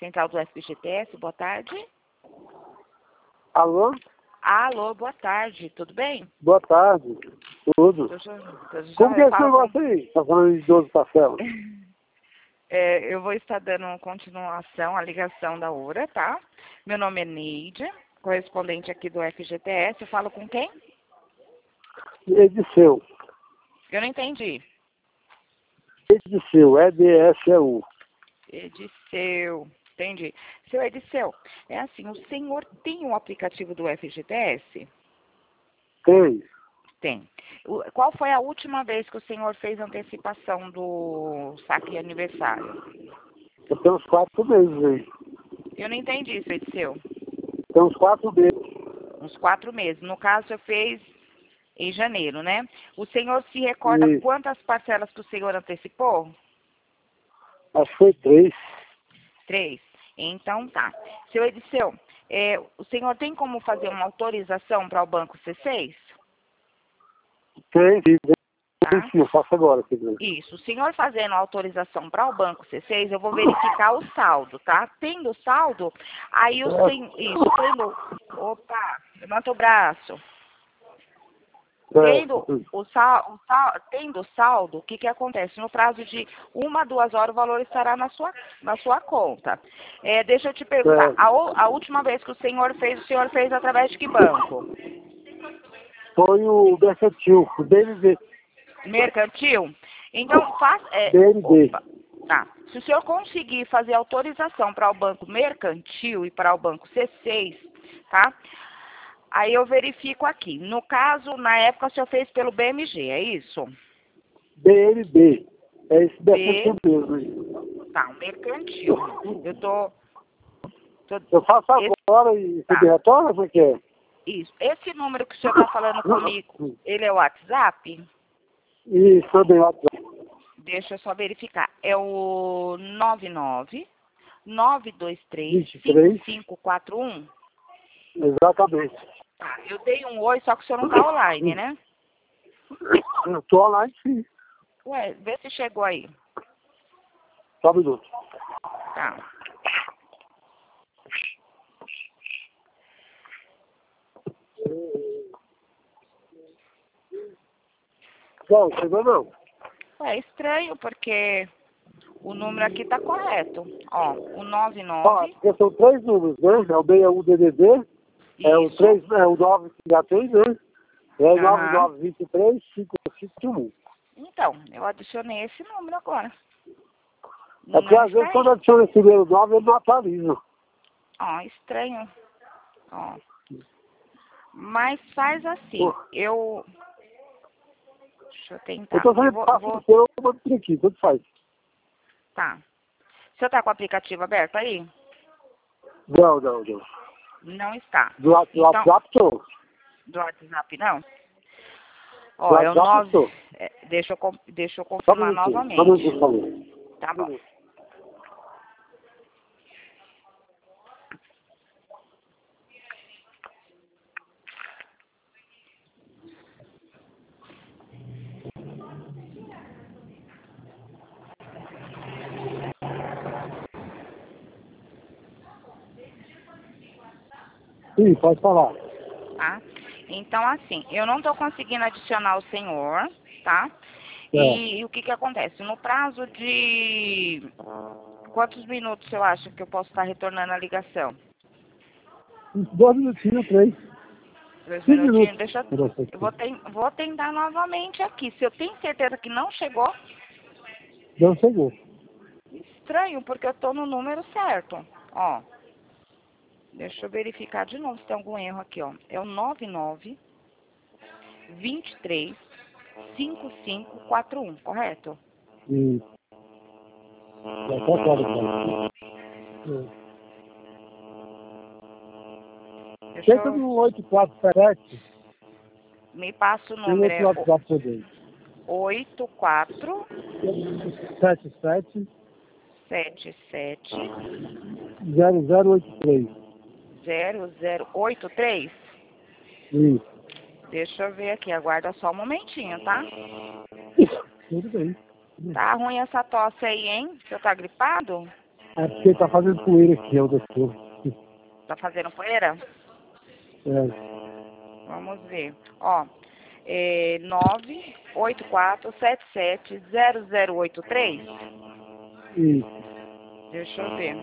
Central do FGTS, boa tarde. Alô? Alô, boa tarde, tudo bem? Boa tarde. Tudo. Como que é esse negócio aí? Tá falando de 12 parcelas? Eu vou estar dando continuação à ligação da hora, tá? Meu nome é Neide, correspondente aqui do FGTS. Eu falo com quem? Ediceu. Eu não entendi. Ediceu, EDSEU. Ediceu, entendi. Seu Ediceu, é assim, o senhor tem um aplicativo do FGTS? Tem. Tem. Qual foi a última vez que o senhor fez antecipação do saque aniversário? Eu tenho uns 4 meses aí. Eu não entendi, seu Ediceu. Tem uns 4 meses. Uns 4 meses. No caso, você fez em janeiro, né? O senhor se recorda E quantas parcelas que o senhor antecipou? acho que foi 3. 3. Então, tá. Seu Ediceu, o senhor tem como fazer uma autorização para o Banco C6? Tem, Tá? sim, eu faço agora. Quer dizer. Isso. O senhor fazendo a autorização para o Banco C6, eu vou verificar o saldo, tá? Tendo saldo, aí o senhor... Isso, tendo... Opa, levanta o braço. Tendo tendo saldo, o que que acontece? No prazo de 1 a 2 horas, o valor estará na sua conta. Deixa eu te perguntar, a última vez que o senhor fez através de que banco? Foi o Mercantil, o BNB. Mercantil? Então, BNB. Opa, tá. Se o senhor conseguir fazer autorização para o Banco Mercantil e para o Banco C6, tá? Aí eu verifico aqui. No caso, na época, o senhor fez pelo BMG, é isso? BNB. É esse Mercantil mesmo aí. Tá, o Mercantil. Eu faço agora e você me retorna, como é que é? Isso. Esse número que o senhor está falando comigo, ele é o WhatsApp? Isso, também WhatsApp. Deixa eu só verificar. É o 99-923-5541? 23. Exatamente. Tá, eu dei um oi, só que o senhor não está online, né? Eu tô online, sim. Ué, vê se chegou aí. Só um minuto. Tá. Não, chegou não. É estranho, porque o número aqui tá correto. Ó, o 99. Ó, porque são 3 números, né? É o 61DDD, é o 3, é o 9 que já tem, né? É o 9923-5551. Então, eu adicionei esse número agora. É porque às vezes quando adiciona esse primeiro 9, ele não atualiza. Ó, estranho. Ó. Mas faz assim, deixa eu tentar. Eu tô fazendo passo do seu, eu mando por aqui, tudo faz. Tá. O senhor tá com o aplicativo aberto aí? Não. Não está. Do WhatsApp, tô. Do WhatsApp, não? Ó, é o 9... deixa eu confirmar novamente. Tá bom. Sim, pode falar. Tá? Então, assim, eu não tô conseguindo adicionar o senhor, tá? E o que que acontece? No prazo de... Quantos minutos eu acho que eu posso estar retornando a ligação? 2 minutinhos, 3. 2 minutinhos? Deixa eu... Vou tentar novamente aqui. Se eu tenho certeza que não chegou, Não chegou. estranho, porque eu tô no número certo. Ó, deixa eu verificar de novo se tem algum erro aqui, ó. É o 99-23-5541, correto? Isso. Já tá claro, cara. Tenta no 8477. Me passa o Tem número, outro WhatsApp também. 84 77 77 0083. 0083. Isso. Deixa eu ver aqui, aguarda só um momentinho, tá? Tudo bem. Tá ruim essa tosse aí, hein? Você tá gripado? É porque tá fazendo poeira aqui, o doutor. Tá fazendo poeira? É. Vamos ver. Ó, 984770083. Isso. Deixa eu ver.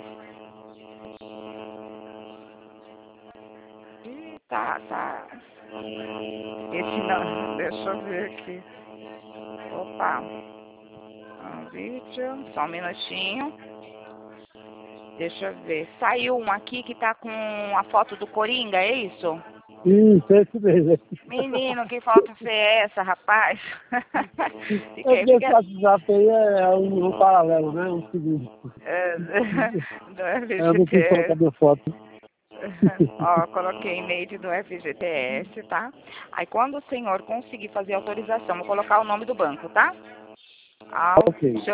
Ih, tá. Esse não, deixa eu ver aqui. Opa. Um vídeo, só um minutinho. Deixa eu ver. Saiu um aqui que tá com a foto do Coringa, é isso? Isso, é isso mesmo. Menino, que foto foi essa, rapaz? É porque esse WhatsApp aí é um paralelo, né? Um segundo. Do Eu não quis colocar FGTS. minha foto. Ó, coloquei e-mail do FGTS, tá? Aí quando o senhor conseguir fazer a autorização, vou colocar o nome do banco, tá? Ok. O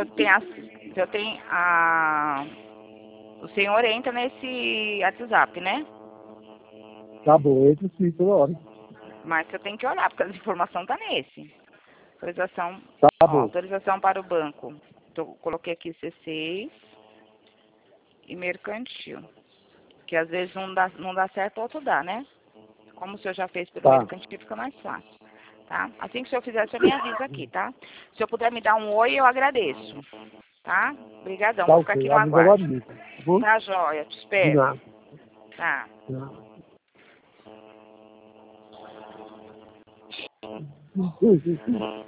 senhor entra nesse WhatsApp, né? Tá bom, entra sim, toda hora. Mas eu tenho que olhar, porque a informação tá nesse. Autorização, Tá ó, bom. autorização para o banco. Coloquei aqui C6 e mercantil. Que às vezes não dá certo, outro dá, né? Como o senhor já fez pelo Tá. mercantil, fica mais fácil. Tá? Assim que o senhor fizer, o senhor me avisa aqui, tá? Se eu puder me dar um oi, eu agradeço. Tá? Obrigadão, Tá vou ficar aqui ok, no avisa agora aguardo. mesmo. Tá bom? Tá, joia, te De espero. nada. Tá. De nada.